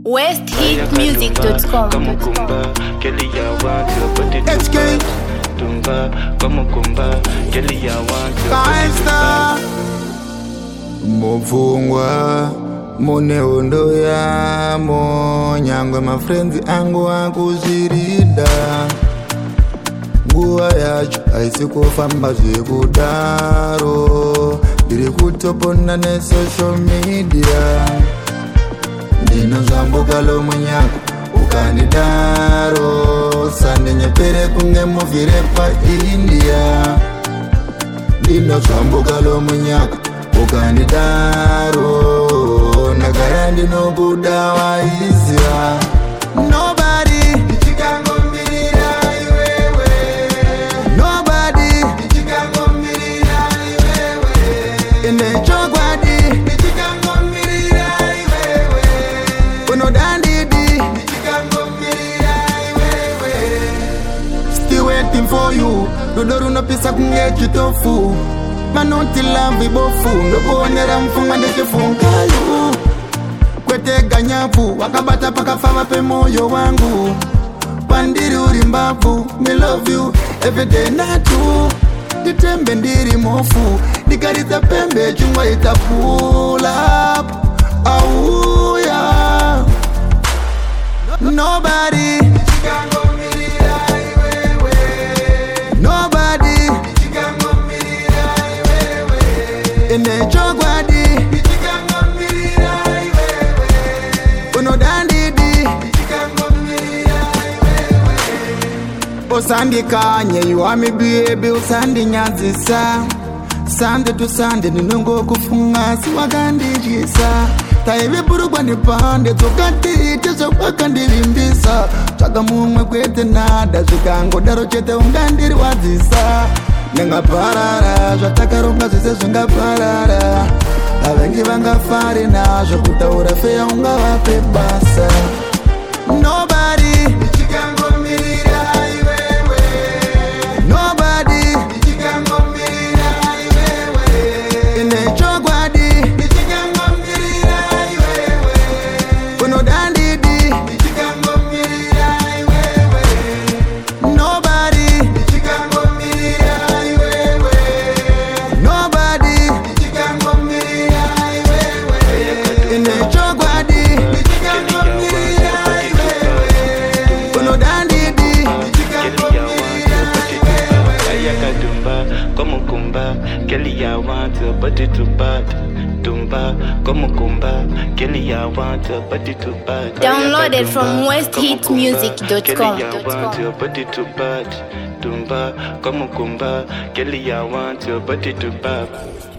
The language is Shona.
westheatmusic.com. Mufungwa mune hondo yamo, nyangwe mafrenzi angu akuzvirida. Nguva yacho haisi kufamba zvekudaro, ndiri kutopona nesocial media. Ndinozvambuka lomunyaka ukandidaro, sandinyepere kunge muvhire paIndia. Ndinozvambuka lomunyaka ukandidaro, ndagara ndinobuda waiziva. Nobody ndichikangomirira iwewe, nobody ndichikangomirira iwewe, ine chokwadi ndichikangomirira iwewe, unodandidi ndichikangomirira iwewe. Still waiting for you, rudo runopisa kunge chitofu. Manoti lambi bofu, ndokuonera mfunga ndichifungayo. Kwete ganyafu, wakabata pakafava pe moyo wangu. Pandiri uri mbavu, me love you, everyday natu. Ditembe ndiri mofu, dikarita pembe chungwa ita pull up. Oh yeah. Nobody ine chokwadi ndichikangomirira iwewe, unodandidi ndichikangomirira iwewe. Usandikanye, you are me baby, usandinyadzisa. Sande to sande ndinongokufunga siwakandijisa. Taivepurukwa ndipande tokatiite zvakwakandivimbisa. Tsvaga mumwe kwete nada, zvikangodaro chete ungandirwadzisa. Ndingaparara, zvatakaronga zvese zvingaparara. Havengi vangafari nazvo, kutaura feya ungavape basa. Nobody ndichikangomirira iwewe, nobody ndichikangomirira iwewe, ine chokwadi ndichikangomirira iwewe, unodandidi ndichikangomirira iwewe. Nobody ndichikangomirira iwewe, nobody ndichikangomirira iwewe, ine chokwadi ndichikangomirira iwewe, unodandidi ndichikangomirira iwewe. Ayakadumba, komukumba, Kelly I want her body too bad. Dumba, komukumba, Kelly I want her body too bad. Downloaded from westheatmusic.com. Kelly I want her body too bad. Dumba, komukumba, Kelly I want her body too bad.